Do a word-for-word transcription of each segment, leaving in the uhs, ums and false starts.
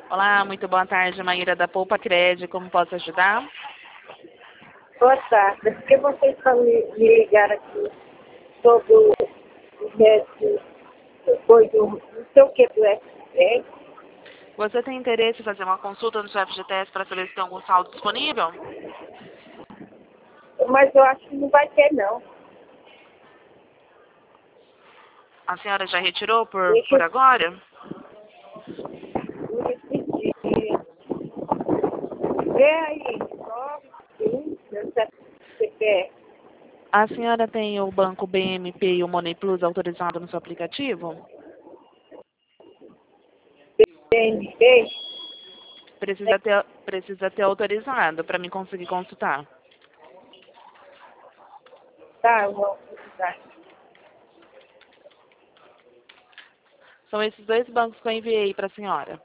Olá, muito boa tarde, Maíra da Poupa Cred. Como posso ajudar? Boa tarde. É porque vocês estão me, me ligaram aqui sobre o o resto, depois do não sei o que do S P. Você tem interesse em fazer uma consulta no seu F G T S para saber se tem algum saldo disponível? Mas eu acho que não vai ter, não. A senhora já retirou por, Deixa por eu agora? me repetir. Vê aí, nove, cinco, sete, sete, A senhora tem o banco B M P e o Money Plus autorizado no seu aplicativo? P N B. Precisa ter, precisa ter autorizado para mim conseguir consultar. Tá, eu vou precisar. São esses dois bancos que eu enviei para a senhora.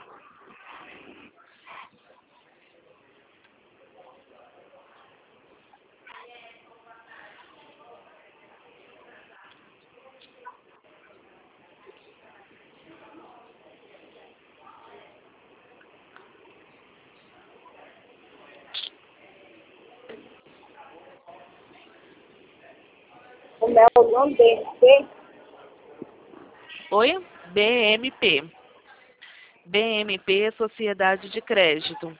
Como é o nome dele? P? Oi? B M P. B M P Sociedade de Crédito.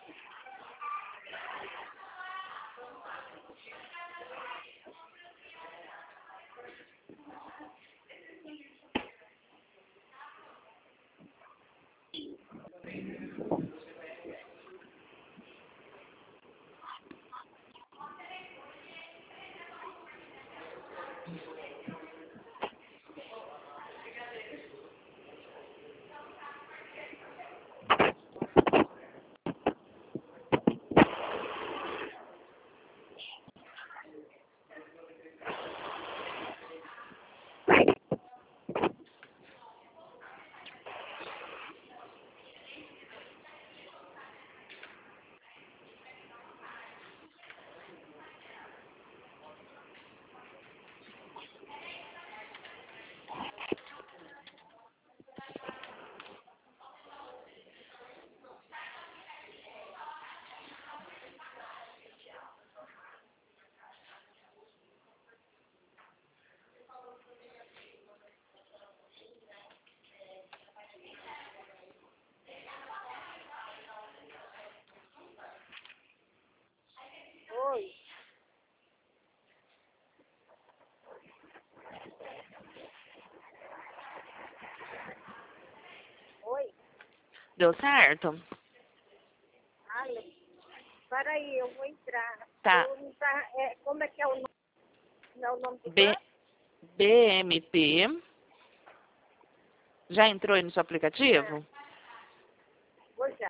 Oi. Oi. Deu certo? Alô. Peraí, eu vou entrar. Tá. Eu não tá, é, como é que é o nome? Não é o nome do B, banco? BMP. Já entrou aí no seu É, aplicativo? vou já.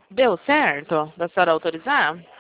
Deu certo? Da senhora autorizar?